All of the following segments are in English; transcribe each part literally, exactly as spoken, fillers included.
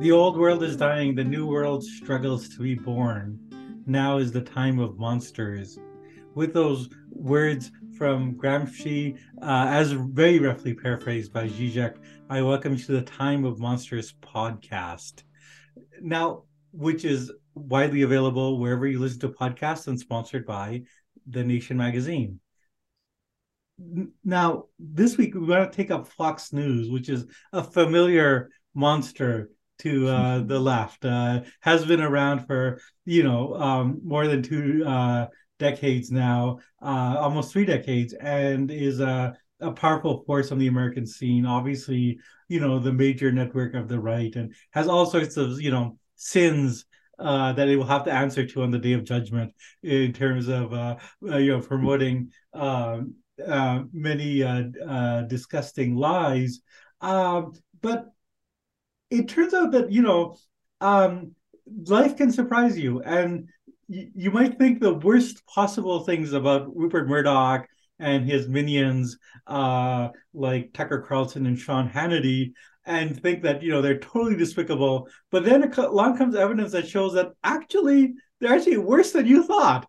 The old world is dying, the new world struggles to be born. Now is the time of monsters. With those words from Gramsci, uh, as very roughly paraphrased by Zizek, I welcome you to the Time of Monsters podcast. Now, which is widely available wherever you listen to podcasts and sponsored by The Nation magazine. Now, this week we want to take up Fox News, which is a familiar monster to uh, the left. Uh, has been around for you know um, more than two uh, decades now, uh, almost three decades, and is a, a powerful force on the American scene. Obviously, you know the major network of the right, and has all sorts of you know sins uh, that it will have to answer to on the day of judgment in terms of uh, uh, you know promoting. Um, uh, many uh, uh, disgusting lies. Um, but it turns out that, you know, um, life can surprise you. And y- you might think the worst possible things about Rupert Murdoch and his minions, uh, like Tucker Carlson and Sean Hannity, and think that, you know, they're totally despicable. But then along comes evidence that shows that actually they're actually worse than you thought.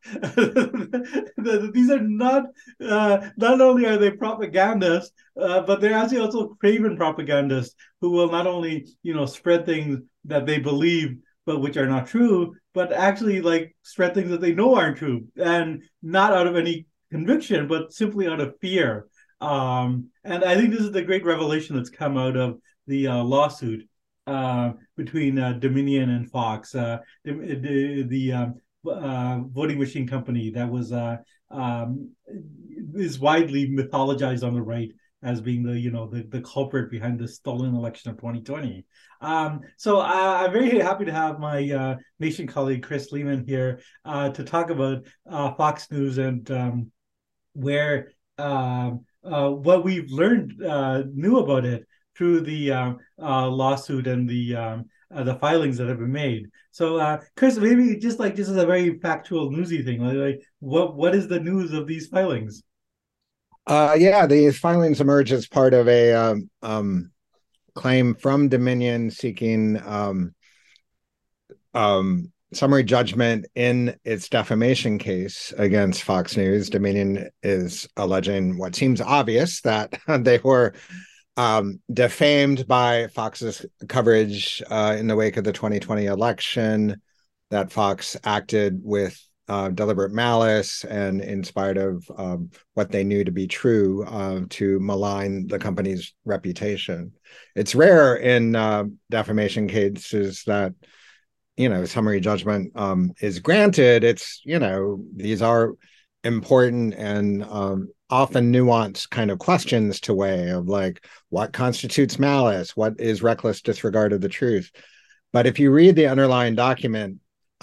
These are not uh, not only are they propagandists, uh, but they're actually also craven propagandists who will not only you know spread things that they believe but which are not true, but actually like spread things that they know aren't true, and not out of any conviction, but simply out of fear. Um, and I think this is the great revelation that's come out of the uh, lawsuit uh, between uh, Dominion and Fox, uh, the the, the um, uh, voting machine company that was uh, um, is widely mythologized on the right as being the you know the, the culprit behind the stolen election of twenty twenty. Um, so uh, I'm very happy to have my uh, Nation colleague Chris Lehman here uh, to talk about uh, Fox News and um, where um, uh, what we've learned uh, new about it through the uh, uh, lawsuit and the um, uh, the filings that have been made. So, uh, Chris, maybe just like this is a very factual, newsy thing. Like, like, what what is the news of these filings? Uh, yeah, the filings emerge as part of a um, um, claim from Dominion seeking um, um, summary judgment in its defamation case against Fox News. Dominion is alleging what seems obvious, that they were um, defamed by Fox's coverage uh, in the wake of the twenty twenty election, that Fox acted with uh, deliberate malice and in spite of um, what they knew to be true uh, to malign the company's reputation. It's rare in uh, defamation cases that you know summary judgment um, is granted. It's you know these are important and um, often nuanced kind of questions to weigh, of like what constitutes malice, what is reckless disregard of the truth. But if you read the underlying document,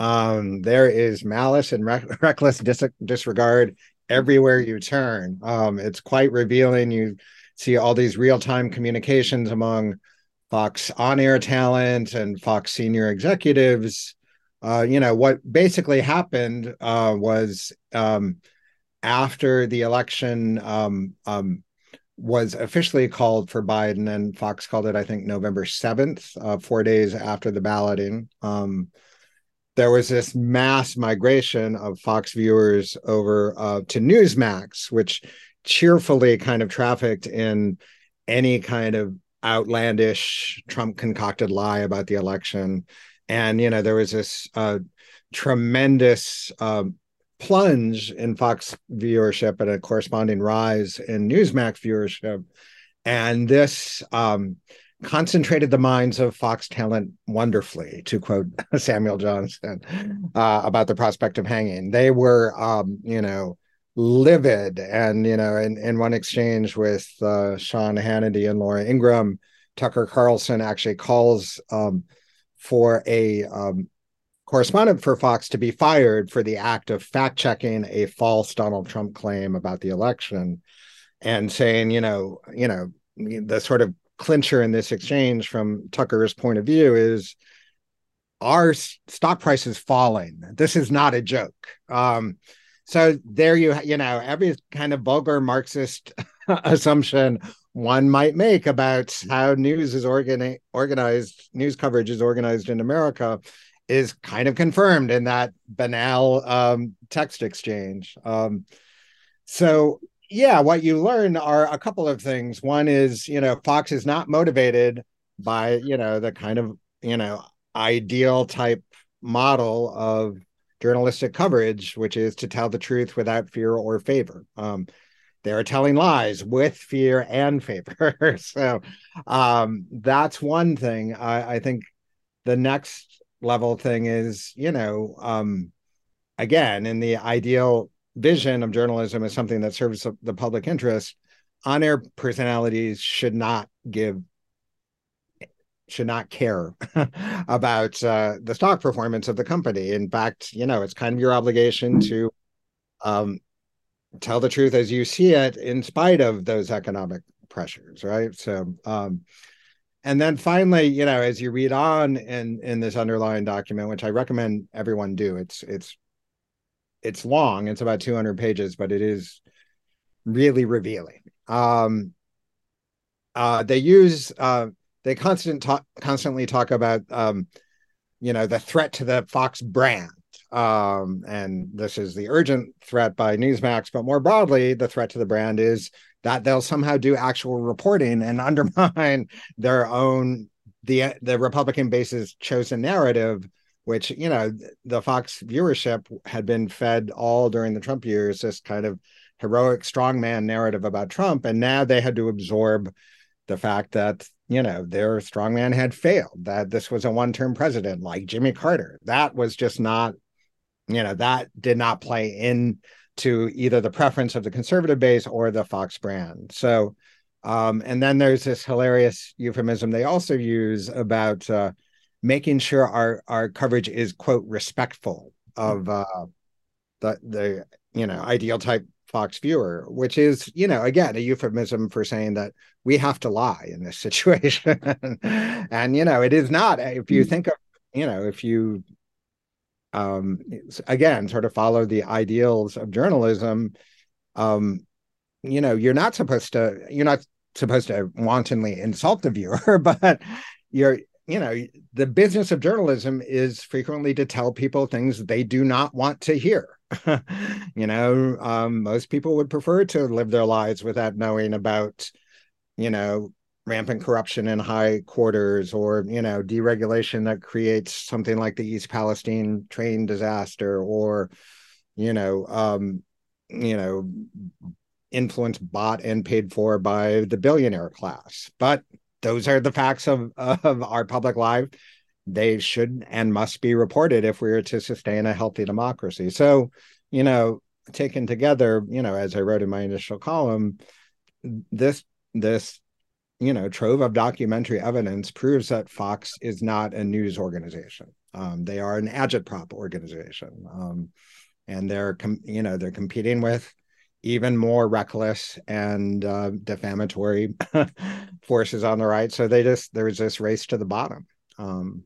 um, there is malice and rec- reckless dis- disregard everywhere you turn. Um, it's quite revealing. You see all these real-time communications among Fox on-air talent and Fox senior executives. Uh, you know, what basically happened uh, was um, after the election um, um, was officially called for Biden, and Fox called it, I think, November seventh, uh, four days after the balloting. Um, there was this mass migration of Fox viewers over uh, to Newsmax, which cheerfully kind of trafficked in any kind of outlandish Trump concocted lie about the election. And, you know, there was this uh, tremendous uh, plunge in Fox viewership and a corresponding rise in Newsmax viewership. And this um, concentrated the minds of Fox talent wonderfully, to quote Samuel Johnson uh, about the prospect of hanging. They were, um, you know, livid. And, you know, in, in one exchange with uh, Sean Hannity and Laura Ingraham, Tucker Carlson actually calls um, for a um, correspondent for Fox to be fired for the act of fact checking a false Donald Trump claim about the election, and saying, you know, you know, the sort of clincher in this exchange from Tucker's point of view is our stock price is falling. This is not a joke. Um, so there you, you know, every kind of vulgar Marxist assumption one might make about how news is organi- organized, news coverage is organized in America, is kind of confirmed in that banal um, text exchange. Um, so, yeah, what you learn are a couple of things. One is, you know, Fox is not motivated by, you know, the kind of, you know, ideal type model of journalistic coverage, which is to tell the truth without fear or favor. Um, they're telling lies with fear and favor. So um, that's one thing. I, I think the next level thing is, you know, um, again, in the ideal vision of journalism as something that serves the public interest, on-air personalities should not give should not care about uh, the stock performance of the company. In fact, you know, it's kind of your obligation to um, tell the truth as you see it, in spite of those economic pressures, right? So, um, and then finally, you know, as you read on in in this underlying document, which I recommend everyone do, it's it's it's long, it's about two hundred pages, but it is really revealing. Um, uh, they use uh, they constant talk, constantly talk about um, you know, the threat to the Fox brand. Um, and this is the urgent threat by Newsmax, but more broadly, the threat to the brand is that they'll somehow do actual reporting and undermine their own the the Republican base's chosen narrative, which, you know, the Fox viewership had been fed all during the Trump years, this kind of heroic strongman narrative about Trump, and now they had to absorb the fact that, you know, their strongman had failed, that this was a one-term president like Jimmy Carter. That was just not, you know, that did not play into either the preference of the conservative base or the Fox brand. So, um, and then there's this hilarious euphemism they also use about uh, making sure our our coverage is, quote, respectful of uh, the the you know, ideal type Fox viewer, which is, you know, again, a euphemism for saying that we have to lie in this situation. And, you know, it is not, if you think of, you know, if you, um, again, sort of follow the ideals of journalism, um, you know, you're not supposed to, you're not supposed to wantonly insult the viewer, but you're, you know, the business of journalism is frequently to tell people things they do not want to hear. You know, um, most people would prefer to live their lives without knowing about, you know, rampant corruption in high quarters, or, you know, deregulation that creates something like the East Palestine train disaster, or, you know, um, you know, influence bought and paid for by the billionaire class. But those are the facts of, of our public life. They should and must be reported if we are to sustain a healthy democracy. So, you know, taken together, you know, as I wrote in my initial column, this, this, you know, trove of documentary evidence proves that Fox is not a news organization. Um, they are an agitprop organization. Um, and they're, com- you know, they're competing with even more reckless and uh, defamatory forces on the right. So they just, there's this race to the bottom. Um,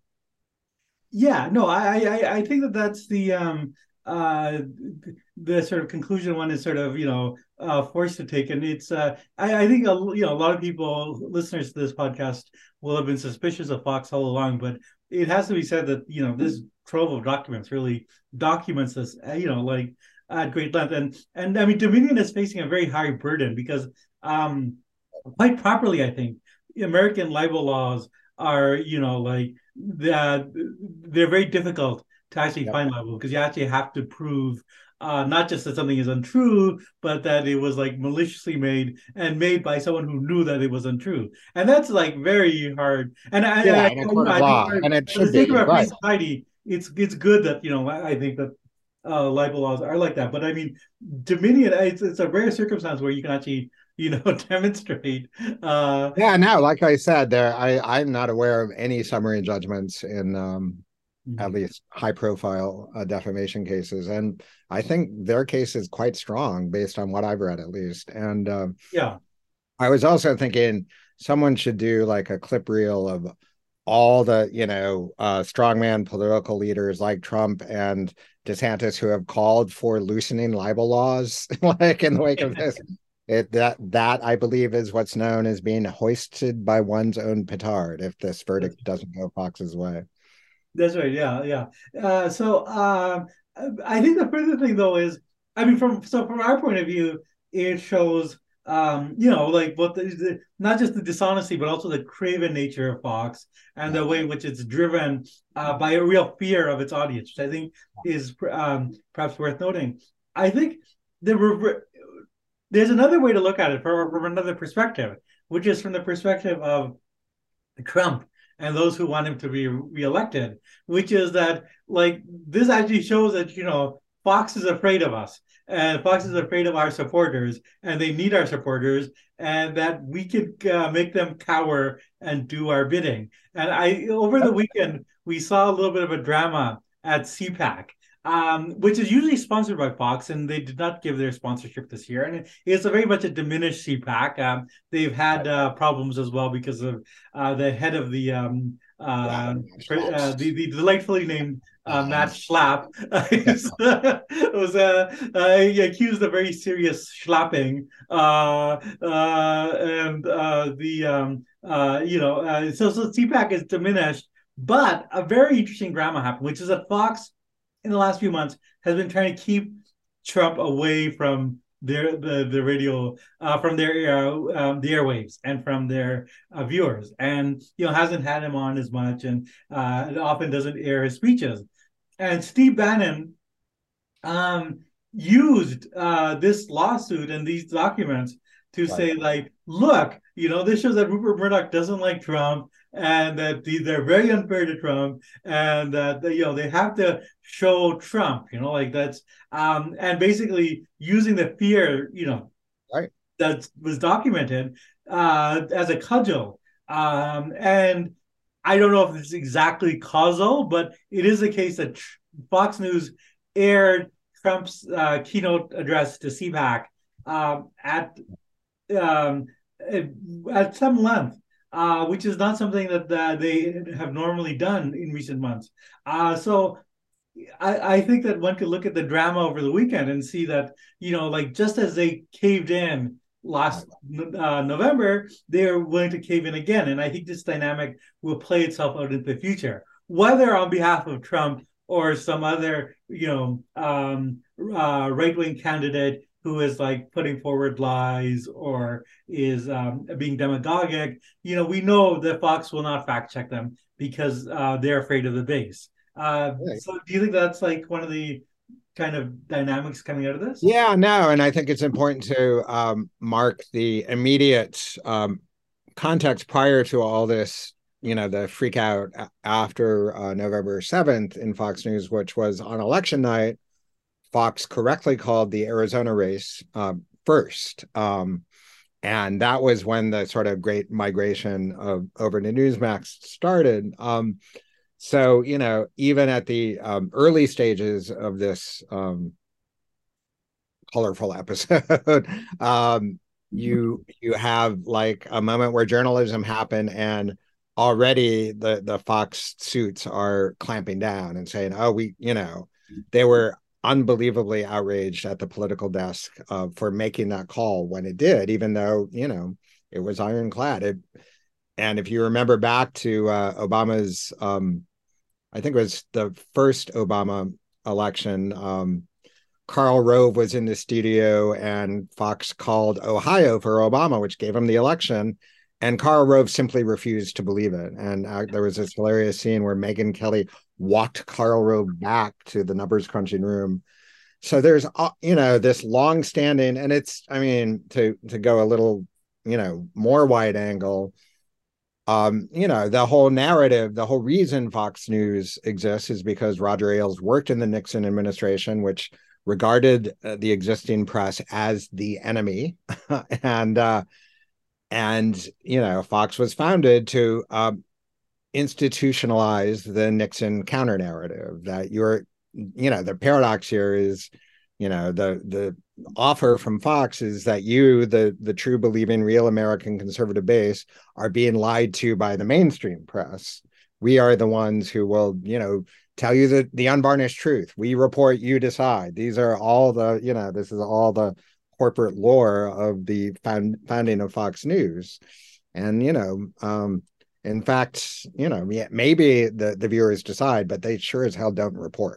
Yeah, no, I, I I think that that's the um uh the sort of conclusion one is sort of, you know, uh forced to take, and it's uh I I think a, you know, a lot of people, listeners to this podcast, will have been suspicious of Fox all along, but it has to be said that, you know, this trove of documents really documents this, uh, you know, like at great length, and and I mean Dominion is facing a very high burden because um quite properly, I think American libel laws are, you know, like that they're very difficult to actually yep. find libel, because you actually have to prove uh, not just that something is untrue, but that it was like maliciously made and made by someone who knew that it was untrue, and that's like very hard. And I, Yeah, I, in a you court know, of I think law, for, and it for the should sake of be, our free right. society, it's it's good that, you know, I, I think that uh, libel laws are like that. But I mean, Dominion, it's, it's a rare circumstance where you can actually, you know, demonstrate. Uh, Yeah, no, like I said, there, I, I'm not aware of any summary judgments in um, at least high profile uh, defamation cases. And I think their case is quite strong based on what I've read, at least. And um, yeah. I was also thinking someone should do like a clip reel of all the, you know, uh, strongman political leaders like Trump and DeSantis who have called for loosening libel laws, like in the wake of this. It that that I believe is what's known as being hoisted by one's own petard if this That's, verdict doesn't go Fox's way. that's right. Yeah, yeah. Uh, so um, I think the further thing though is, I mean, from so from our point of view, it shows um, you know, like what the, the not just the dishonesty, but also the craven nature of Fox and the way in which it's driven uh, by a real fear of its audience, which I think is um, perhaps worth noting. I think the rever- there's another way to look at it from, from another perspective, which is from the perspective of Trump and those who want him to be reelected, which is that like this actually shows that you know Fox is afraid of us and Fox is afraid of our supporters and they need our supporters and that we could uh, make them cower and do our bidding. And I over the weekend we saw a little bit of a drama at C PAC. Um, which is usually sponsored by Fox, and they did not give their sponsorship this year, and it's a very much a diminished C PAC. Um, they've had uh, problems as well because of uh, the head of the um, Yeah, uh, uh, the, the delightfully named uh, Matt um, Schlapp yeah, was uh, uh, accused of very serious schlapping, uh, uh, and uh, the um, uh, you know uh, so so C PAC is diminished, but a very interesting drama happened, which is that Fox in the last few months has been trying to keep Trump away from their the the radio uh, from their uh, um, the airwaves and from their uh, viewers, and you know hasn't had him on as much, and uh, often doesn't air his speeches. And Steve Bannon um, used uh, this lawsuit and these documents to right. say, like, look, you know, this shows that Rupert Murdoch doesn't like Trump and that they're very unfair to Trump and that, you know, they have to show Trump, you know, like that's, um, and basically using the fear, you know, Right. that was documented uh, as a cudgel. Um, and I don't know if it's exactly causal, but it is the case that Fox News aired Trump's uh, keynote address to C PAC um, at um, at some length, uh, which is not something that uh, they have normally done in recent months. Uh, so I, I think that one could look at the drama over the weekend and see that, you know, like just as they caved in last uh, November, they are willing to cave in again. And I think this dynamic will play itself out into the future, whether on behalf of Trump or some other, you know, um, uh, right-wing candidate who is like putting forward lies or is um, being demagogic. You know, we know that Fox will not fact check them because uh, they're afraid of the base. Uh, Right. so do you think that's like one of the kind of dynamics coming out of this? Yeah, no, and I think it's important to um, mark the immediate um, context prior to all this, you know, the freak out after uh, November seventh in Fox News, which was on election night. Fox correctly called the Arizona race uh, first. Um, and that was when the sort of great migration of over to Newsmax started. Um, so, you know, even at the um, early stages of this um, colorful episode, um, you you have like a moment where journalism happened and already the the Fox suits are clamping down and saying, oh, we, you know, they were unbelievably outraged at the political desk uh, for making that call when it did, even though, you know, it was ironclad. It, and if you remember back to uh, Obama's, um, I think it was the first Obama election, um, Karl Rove was in the studio and Fox called Ohio for Obama, which gave him the election. And Karl Rove simply refused to believe it. And uh, there was this hilarious scene where Megyn Kelly walked Karl Rove back to the numbers crunching room. So there's, uh, you know, this long standing, and it's, I mean, to, to go a little, you know, more wide angle, um, you know, the whole narrative, the whole reason Fox News exists is because Roger Ailes worked in the Nixon administration, which regarded uh, the existing press as the enemy. and, uh, and, you know, Fox was founded to uh, institutionalize the Nixon counter narrative that you're, you know, the paradox here is, you know, the, the offer from Fox is that you, the, the true believing real American conservative base, are being lied to by the mainstream press. We are the ones who will, you know, tell you the, the unvarnished truth. We report, you decide. These are all the, you know, this is all the corporate lore of the found, founding of Fox News. And, you know, um, in fact, you know, maybe the, the viewers decide, but they sure as hell don't report.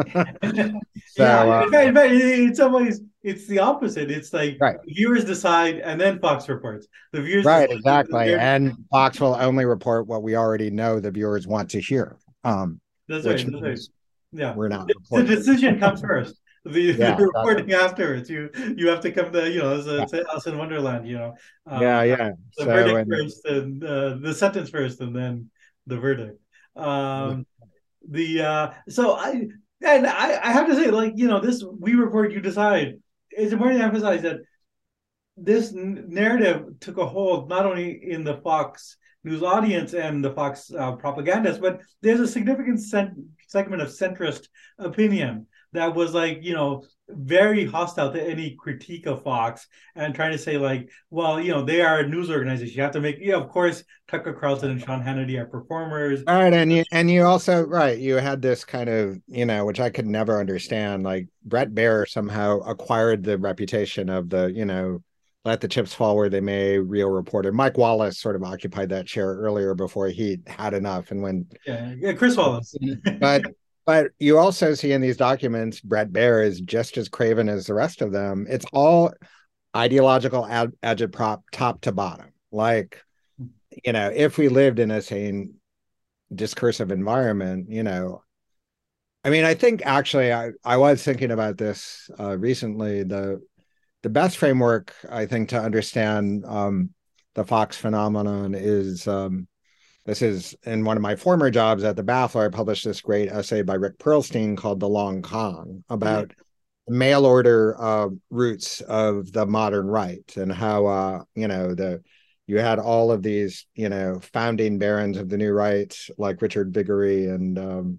So, yeah, uh, in fact, in fact, in some ways, it's the opposite. It's like right. viewers decide, and then Fox reports. The viewers, right, decide, exactly, and Fox will only report what we already know the viewers want to hear. Um, that's which right. That's right. Yeah, we're not. The, the decision comes first. The, yeah, the reporting afterwards. You you have to come to, you know, it's yeah. Alice in Wonderland. You know. Uh, yeah, yeah. The so, verdict and, first, and uh, the sentence first, and then the verdict. Um, the uh, so I. And I, I have to say, like, you know, this we report, you decide. It's important to emphasize that this n- narrative took a hold not only in the Fox News audience and the Fox uh, propagandists, but there's a significant sen- segment of centrist opinion that was like, you know, very hostile to any critique of Fox and trying to say like, well, you know, they are a news organization. You have to make, yeah, of course, Tucker Carlson and Sean Hannity are performers. All right, and you and you also right, you had this kind of, you know, which I could never understand. Like Bret Baier somehow acquired the reputation of the, you know, let the chips fall where they may, real reporter. Mike Wallace sort of occupied that chair earlier before he had enough and when yeah, yeah Chris Wallace. but but you also see in these documents Bret Baier is just as craven as the rest of them. It's all ideological ad, agitprop top to bottom. Like, you know, if we lived in a sane discursive environment, you know, I mean, I think actually I, I was thinking about this uh, recently. The the best framework, I think, to understand um, the Fox phenomenon is um, this is in one of my former jobs at the Baffler. I published this great essay by Rick Perlstein called The Long Con about mm-hmm. the mail order uh, roots of the modern right and how, uh, you know, the you had all of these, you know, founding barons of the new right, like Richard Viguerie and um,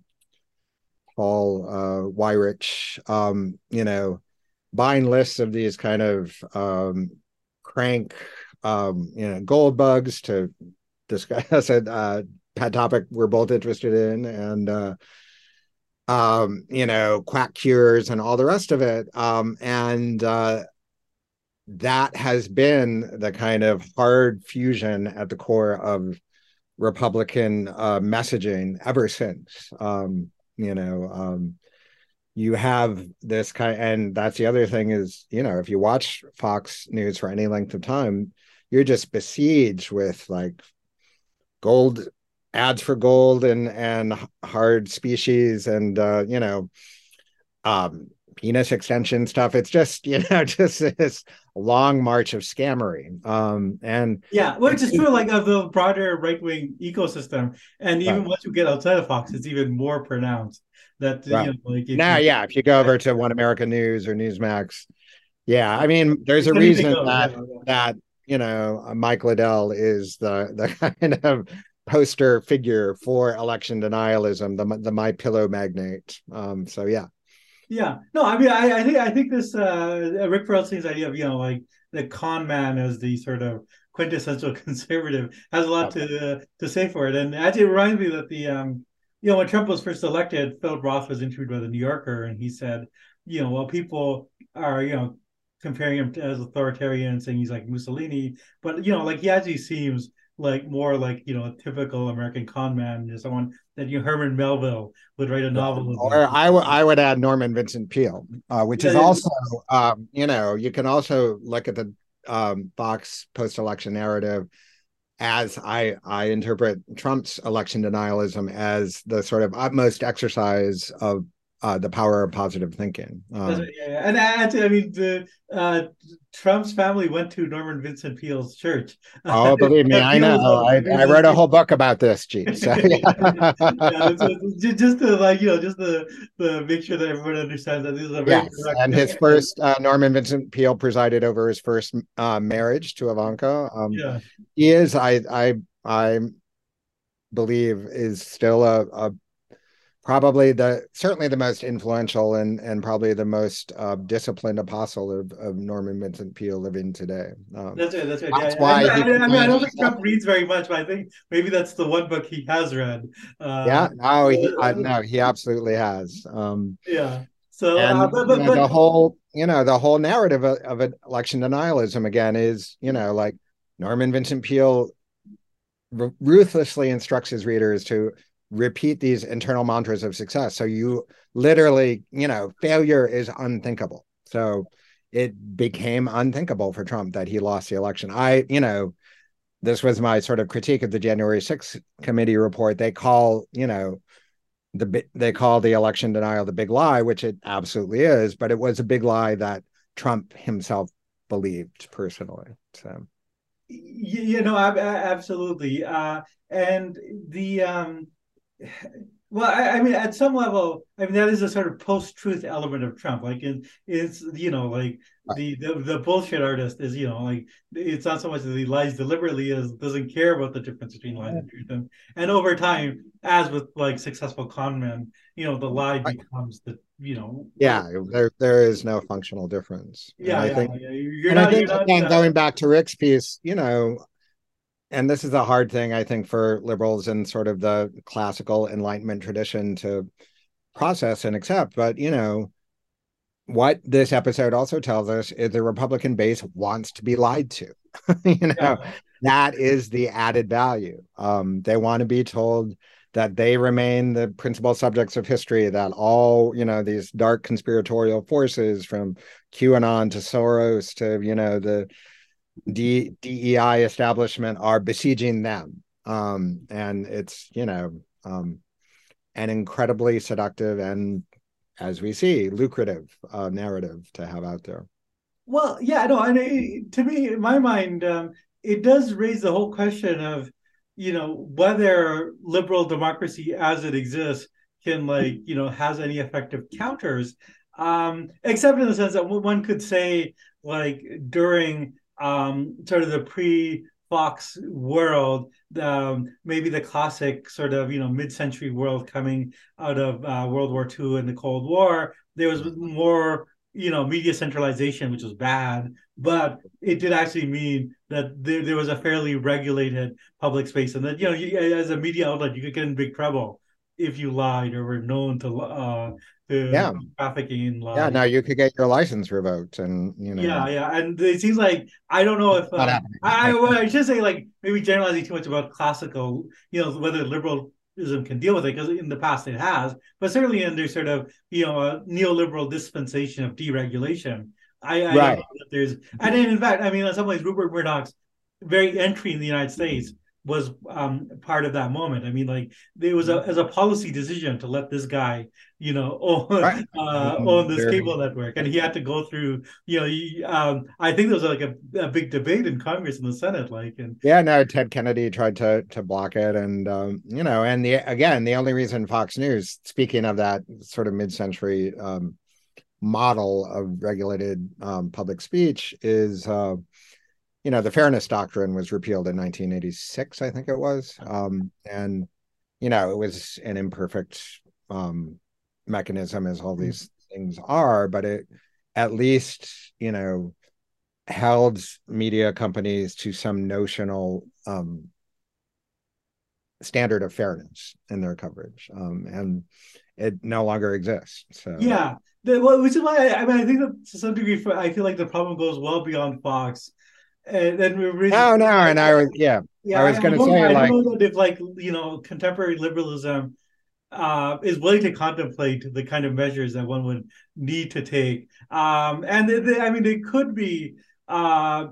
Paul uh, Weyrich, um, you know, buying lists of these kind of um, crank, um, you know, gold bugs to discuss a uh, topic we're both interested in, and uh, um, you know, quack cures and all the rest of it, um, and uh, that has been the kind of hard fusion at the core of Republican uh, messaging ever since. Um, you know, um, you have this kind, and that's the other thing is, you know, if you watch Fox News for any length of time, you're just besieged with like gold ads for gold and and hard species and uh, you know, um, penis extension stuff. It's just, you know, just this long march of scammery. Um, and yeah, which is true like of the broader right-wing ecosystem. And even right. once you get outside of Fox, it's even more pronounced. That right. you know, like if now, you, yeah, if you go over to One American News or Newsmax, yeah, I mean, there's a reason that yeah, yeah. that you know Mike Liddell is the the kind of poster figure for election denialism, the the My Pillow magnate. Um, so yeah. Yeah, no, I mean, I, I think I think this uh, Rick Perlstein's idea of, you know, like the con man as the sort of quintessential conservative has a lot okay. to uh, to say for it, and actually it reminds me that the um, you know, when Trump was first elected, Philip Roth was interviewed by the New Yorker, and he said, you know, well, people are, you know, comparing him to, as authoritarian, saying he's like Mussolini, but you know, like he actually seems like more like, you know, a typical American con man, or someone that, you know, Herman Melville would write a novel about. Or I, w- I would add Norman Vincent Peale, uh, which yeah, is also, um, you know, you can also look at the um, Fox post-election narrative as I, I interpret Trump's election denialism as the sort of utmost exercise of Uh, the power of positive thinking. Um, right, yeah, yeah. And actually, I mean, the uh, Trump's family went to Norman Vincent Peale's church. Oh, believe me, I know. I, I wrote a whole book about this, G. So, yeah. yeah, so just to like, you know, just to, to make sure that everyone understands that this is a very yes. And his first uh, Norman Vincent Peale presided over his first uh, marriage to Ivanka. Um, yeah, he is, I, I, I believe, is still a, a probably the certainly the most influential and and probably the most uh, disciplined apostle of, of Norman Vincent Peale living today. Um, that's right. That's right. That's yeah, why. I, he, I, I mean, I don't think Trump reads very much, but I think maybe that's the one book he has read. Uh, yeah. No, he uh, no, he absolutely has. Um, yeah. So, uh, And but you but know, the but whole, you know, the whole narrative of, of election denialism again is, you know, like Norman Vincent Peale r- ruthlessly instructs his readers to repeat these internal mantras of success. So you literally, you know, failure is unthinkable. So it became unthinkable for Trump that he lost the election. I, you know, this was my sort of critique of the January sixth committee report. They call, you know, the they call the election denial the big lie, which it absolutely is, but it was a big lie that Trump himself believed personally. So you, you know, absolutely. Uh, and the um, well, I, I mean, at some level, I mean, that is a sort of post-truth element of Trump. Like, in, it's you know, like the, the the bullshit artist is, you know, like it's not so much that he lies deliberately as doesn't care about the difference between lies and truth. And, and over time, as with like successful con men, you know, the lie becomes the, you know, yeah, there there is no functional difference, and yeah, I yeah, think, yeah. You're and I not, you're think not. again Uh, going back to Rick's piece, you know, and this is a hard thing I think for liberals in sort of the classical Enlightenment tradition to process and accept, but you know, what this episode also tells us is the Republican base wants to be lied to. you know, yeah, that is the added value. Um, they want to be told that they remain the principal subjects of history, that all, you know, these dark conspiratorial forces from QAnon to Soros to, you know, the D- DEI establishment are besieging them. Um, and it's, you know, um, an incredibly seductive and, as we see, lucrative uh, narrative to have out there. well, yeah, no, and it, to me, in my mind, um, it does raise the whole question of, you know, whether liberal democracy as it exists can, like, you know, has any effective counters. Um, except in the sense that one could say, like, during um, sort of the pre-Fox world, um, maybe the classic sort of, you know, mid-century world coming out of uh, World War Two and the Cold War, there was more, you know, media centralization, which was bad, but it did actually mean that there, there was a fairly regulated public space, and that, you know, you, as a media outlet, you could get in big trouble if you lied or were known to uh to Yeah, trafficking in yeah. lies. Now you could get your license revoked, and you know, Yeah, yeah, and it seems like I don't know if not um, happening. I, well, I should say, like, maybe generalizing too much about classical, you know, whether liberalism can deal with it, because in the past it has, but certainly under sort of, you know, a neoliberal dispensation of deregulation, I I don't Right. know that there's, and then, in fact, I mean, in some ways, Rupert Murdoch's very entry in the United States was um, part of that moment. I mean, like, there was a as a policy decision to let this guy, you know, own, Right. uh, own Um, this there, cable network, and he had to go through, you know, he, um, I think there was like a, a big debate in Congress and the Senate, like, and yeah, no, Ted Kennedy tried to to block it, and um, you know, and the again, the only reason Fox News, speaking of that sort of mid-century um, model of regulated um, public speech, is uh, you know, the Fairness Doctrine was repealed in nineteen eighty-six, I think it was, um, and you know, it was an imperfect um, mechanism, as all these things are, but it at least, you know, held media companies to some notional um, standard of fairness in their coverage, um, and it no longer exists. So, yeah, the, well, which is why I, I mean, I think that to some degree, for, I feel like the problem goes well beyond Fox, and then we no, no, and I was, yeah, yeah, I I, was I going to don't say, I don't like, know that if, like, you know, contemporary liberalism uh, is willing to contemplate the kind of measures that one would need to take. Um, and they, they, I mean, they could be, uh,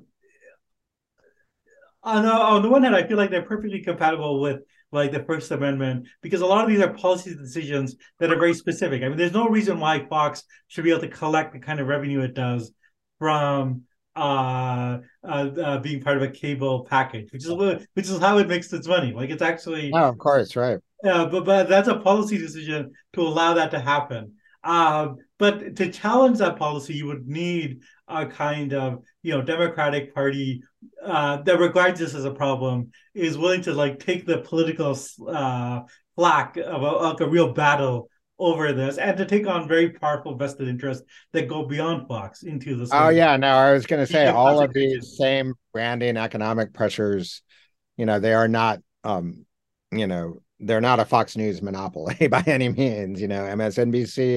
on the, on the one hand, I feel like they're perfectly compatible with, like, the First Amendment, because a lot of these are policy decisions that are very specific. I mean, there's no reason why Fox should be able to collect the kind of revenue it does from uh, uh, uh being part of a cable package, which is what, which is how it makes its money. Like, it's actually, oh, of course, right. yeah, but but that's a policy decision to allow that to happen. Um, but to challenge that policy, you would need a kind of, you know, Democratic Party uh, that regards this as a problem, is willing to, like, take the political uh, flack of a, like a real battle over this, and to take on very powerful vested interests that go beyond Fox into the Oh sort of yeah, no, I was going to say media all of concentration. these same branding economic pressures, you know, they are not, um, you know, they're not a Fox News monopoly by any means. You know, M S N B C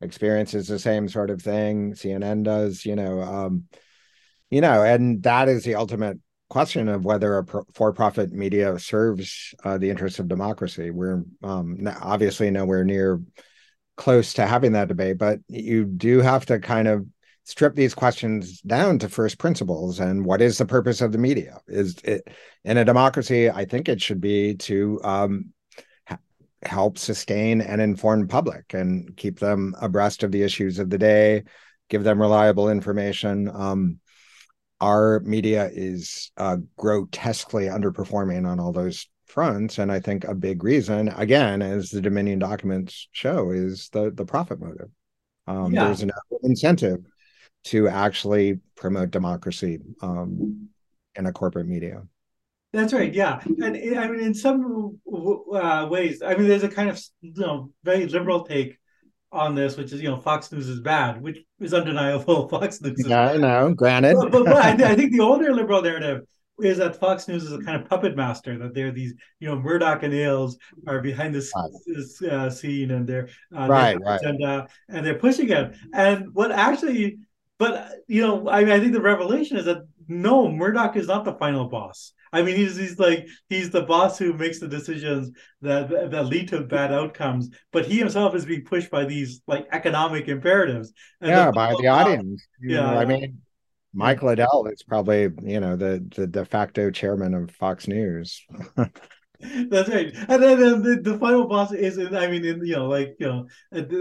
experiences the same sort of thing. C N N does, you know, um, you know, and that is the ultimate question of whether a pro- for-profit media serves uh, the interests of democracy. We're um, obviously nowhere near close to having that debate, but you do have to kind of strip these questions down to first principles. And what is the purpose of the media? Is it in a democracy? I think it should be to um, ha- help sustain an informed public and keep them abreast of the issues of the day, give them reliable information. Um, our media is uh, grotesquely underperforming on all those fronts, and I think a big reason, again, as the Dominion documents show, is the the profit motive. Um, Yeah, there's no incentive to actually promote democracy um, in a corporate media. that's right. Yeah, and eh, I mean, in some uh, ways, I mean, there's a kind of you know very liberal take on this, which is you know Fox News is bad, which is undeniable. Fox News is Yeah, no, granted. But but, but I, I think the older liberal narrative is that Fox News is a kind of puppet master. That they're these, you know, Murdoch and Ailes are behind this, this uh, scene, and they're uh, they have Right, an right. agenda and they're pushing it. And what actually, but you know, I mean, I think the revelation is that no, Murdoch is not the final boss. I mean, he's he's like he's the boss who makes the decisions that that lead to bad outcomes. But he himself is being pushed by these like economic imperatives. And the Yeah, by the audience. You know, I yeah, mean, yeah. Mike Liddell is probably, you know, the the de facto chairman of Fox News. That's right. And then uh, the, the final boss is, I mean, in, you know, like, you know,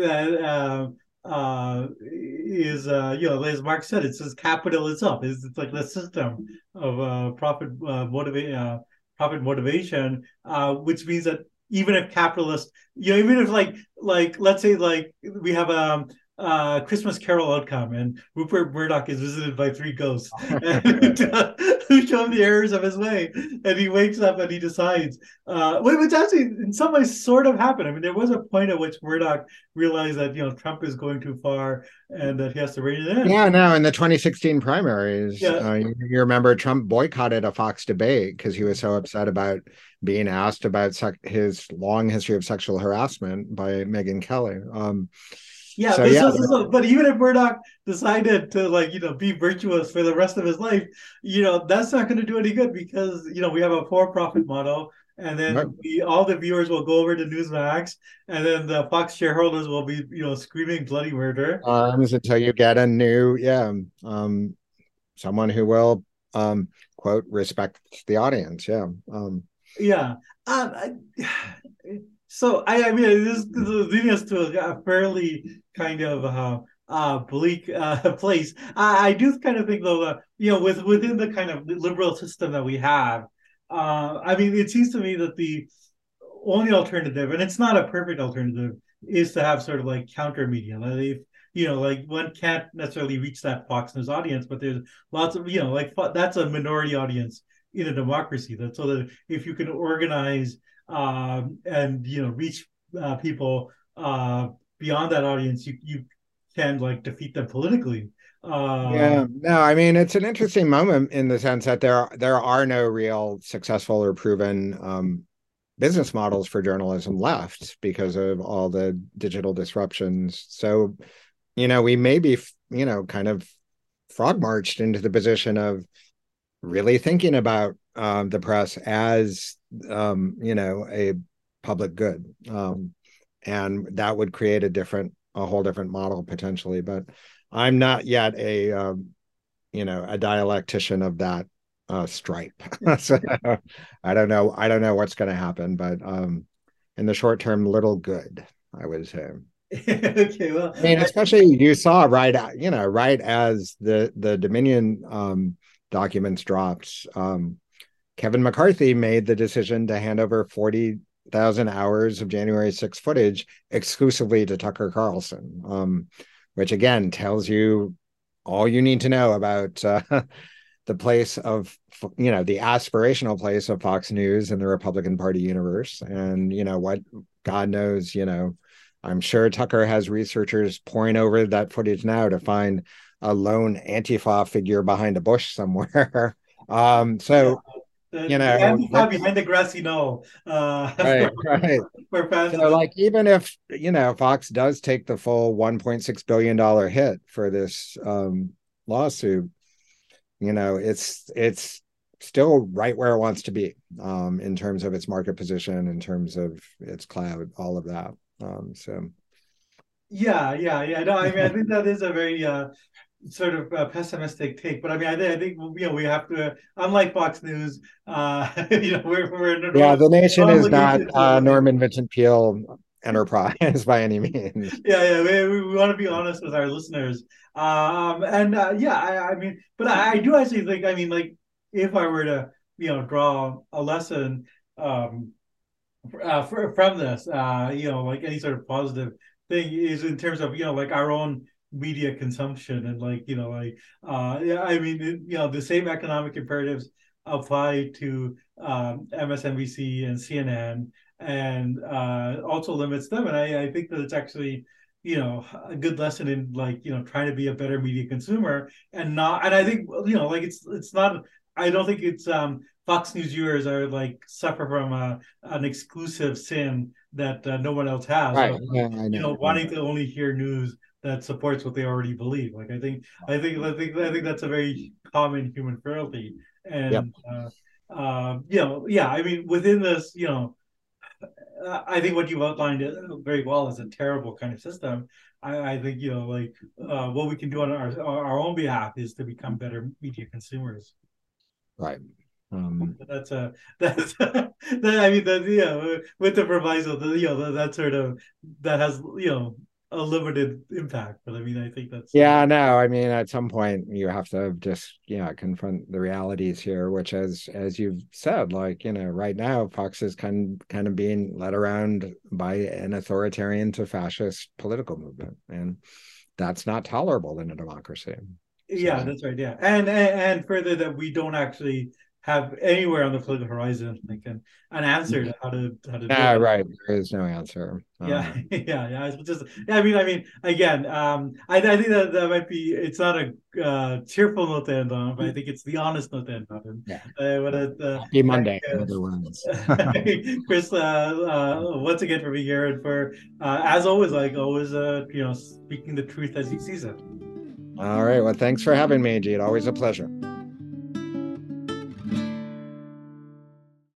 uh, uh, uh, is, uh, you know, as Mark said, it says capital itself. It's, it's like the system of uh, profit uh, motivate, uh, profit motivation, uh, which means that even if capitalists, you know, even if like, like, let's say like we have a, uh, Christmas Carol outcome, and Rupert Murdoch is visited by three ghosts and who show him the errors of his way, and he wakes up and he decides, uh, which actually in some ways sort of happened. I mean, there was a point at which Murdoch realized that you know Trump is going too far and that he has to rein it in. Yeah, no, in the twenty sixteen primaries, Yeah, uh, you, you remember Trump boycotted a Fox debate because he was so upset about being asked about sec- his long history of sexual harassment by Megyn Kelly. Um, yeah, so but yeah, so, so, so, but even if Murdoch decided to like you know be virtuous for the rest of his life, you know that's not going to do any good because you know we have a for-profit model, and then no, we all the viewers will go over to Newsmax, and then the Fox shareholders will be you know screaming bloody murder. arms until you get a new, yeah, um, someone who will, um, quote, respect the audience. Yeah. Um, Yeah. Um, I, so I, I mean, this, this is leading us to a, a fairly kind of uh, uh, bleak uh, place. I, I do kind of think, though, that you know, with within the kind of liberal system that we have, uh, I mean, it seems to me that the only alternative, and it's not a perfect alternative, is to have sort of like counter media. Like if you know, like one can't necessarily reach that Fox News audience, but there's lots of you know, like that's a minority audience in a democracy. That so that if you can organize um, and you know reach uh, people uh, beyond that audience, you you can like defeat them politically. Uh, yeah, no, I mean it's an interesting moment in the sense that there are, there are no real successful or proven um, business models for journalism left because of all the digital disruptions. So, you know, we may be, you know, kind of frog marched into the position of really thinking about um, the press as, um, you know, a public good. Um, and that would create a different, a whole different model potentially. But I'm not yet a, um, you know, a dialectician of that uh, stripe. So I don't know. I don't know what's going to happen, but um, in the short term, little good, I would say. okay, well, I mean, I, especially you saw right, you know, right as the the Dominion um, documents dropped, um, Kevin McCarthy made the decision to hand over forty thousand hours of January sixth footage exclusively to Tucker Carlson, um, which again tells you all you need to know about uh, the place of, you know, the aspirational place of Fox News in the Republican Party universe. And, you know, what God knows, you know, I'm sure Tucker has researchers poring over that footage now to find a lone Antifa figure behind a bush somewhere. um, yeah, so, the, you the know, Antifa behind the grassy knoll. Uh, right, right. for fans. So, like, even if, you know, Fox does take the full one point six billion dollar hit for this um, lawsuit, you know, it's it's still right where it wants to be um, in terms of its market position, in terms of its cloud, all of that. Um, so, Yeah, yeah, yeah. No, I mean, I think that is a very uh, sort of uh, pessimistic take, but I mean, I, think I think you know we have to, unlike Fox News, uh, you know, we're we're under yeah, no, the nation no is not obligation uh, to. Norman Vincent Peale enterprise by any means. Yeah, yeah, we, we want to be honest with our listeners, um, and uh, yeah, I, I mean, but I, I do actually think, I mean, like, if I were to, you know, draw a lesson, um, uh, for, from this, uh, you know, like any sort of positive thing is in terms of, you know, like our own media consumption and like, you know, like, uh, yeah, I mean, it, you know, the same economic imperatives apply to um, M S N B C and C N N and uh, also limits them. And I, I think that it's actually, you know, a good lesson in like, you know, trying to be a better media consumer and not, and I think, you know, like it's, it's not, I don't think it's, um, Fox News viewers are like suffer from a, an exclusive sin that uh, no one else has, Right. of, Yeah, I you know. know, wanting to only hear news that supports what they already believe. Like I think, I think, I think, I think that's a very common human frailty, Yep. and uh, uh, you know, yeah, I mean, within this, you know, uh, I think what you've outlined very well is a terrible kind of system. I, I think you know, like uh, what we can do on our our own behalf is to become better media consumers. Right. Um, That's a that's that, I mean that yeah with the proviso that you know that, that sort of that has you know a limited impact, but I mean I think that's uh, yeah, no, I mean, at some point you have to just, yeah, confront the realities here, which as as you've said, like, you know, right now Fox is kind kind of being led around by an authoritarian to fascist political movement. And that's not tolerable in a democracy. yeah, So that's right, yeah, and, and and further that we don't actually have anywhere on the political horizon like an, an answer to how to how to do yeah, it. right. There is no answer. Yeah, Um, yeah, yeah. It's just, yeah, I mean, I mean, again, um, I, I think that that might be. It's not a uh, cheerful note to end on, but I think it's the honest note to end on. And yeah. uh, but it, uh, Happy thank Monday, in uh, other words. Chris, uh, uh, once again for being here and for, uh, as always, like always, uh, you know, speaking the truth as he sees it. All right. Well, thanks for having me, Jeet. Always a pleasure.